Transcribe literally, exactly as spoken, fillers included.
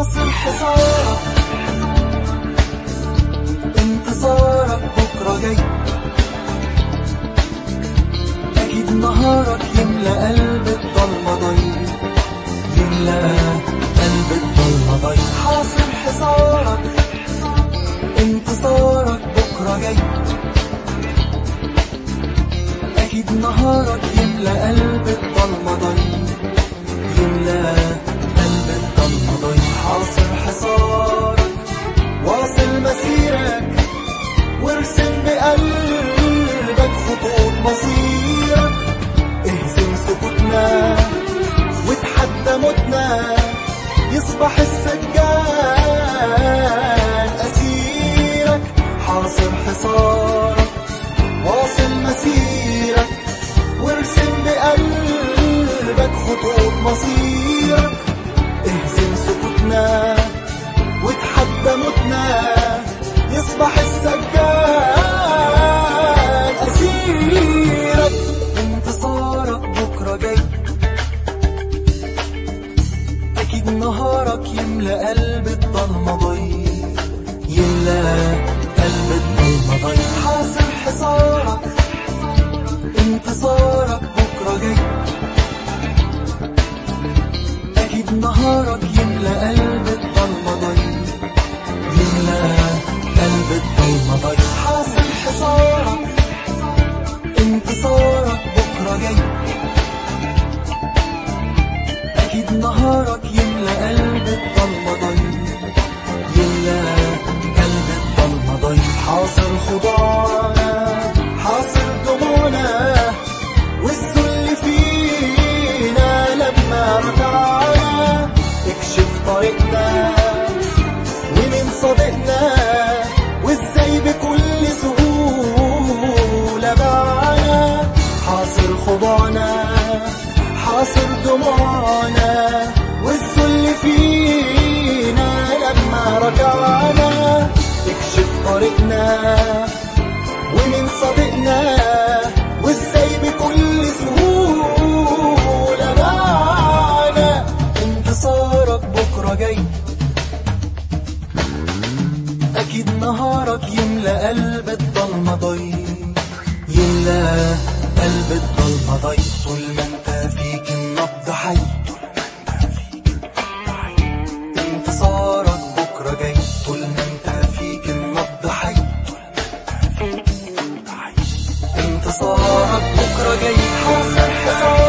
حاصر حصارك، انتصارك بكرة جاي. أكيد نهارك يملى قلب الضلمة ضي، يملى قلب الضلمة ضي. حاصر حصارك، انتصارك بكرة جاي. أكيد نهارك يملى قلب الضلمة ضي، يملى قلب الضلمة ضي. حاصر حصارك، واصل مسيرك، وارسم بقلبك خطوط مصيرك. اهزم سكوتنا وتحدى موتنا، يصبح السجان أسيرك. حاصر حصارك، واصل مسيرك، وارسم بقلبك خطوط مصيرك. اهزم سكوتنا وتحدى موتنا، يصبح السجان أسيرك. انتصارك بكرة جاي. أكيد نهارك يملى قلب الضلمة ضي، يملى قلب الضلمة ضي. حاصر حصارك، انتصارك بكرة جاي. أكيد نهارك يملى قلب الضلمة ضي، يملى قلب الضلمة ضي. حاصر حصارك، انتصارك بكرة جاي. أكيد نهارك يملى قلب الضلمة ضي، يملى قلب الضلمة ضي. حاصر خضوعنا، حاصر دموعنا، والذل فينا لما رجعنا. اكشف طريقنا ومن صدقنا، وازاي بكل سهولة معنا. حاصر خضوعنا، حاصر دموعنا، والذل فينا لما رجعنا. اكشف طريقنا ومن صدقنا، وازاي بكل سهولة معنا. انتصارك بكرة جاي. أكيد نهارك يملى قلب الضلمة ضي، يملى قلب الضلمة ضي. طول ما انت فيك النبض حي، انتصارك بكرة جاي. طول ما انت فيك النبض حي، انتصارك بكرة جاي. حاصر حصارك.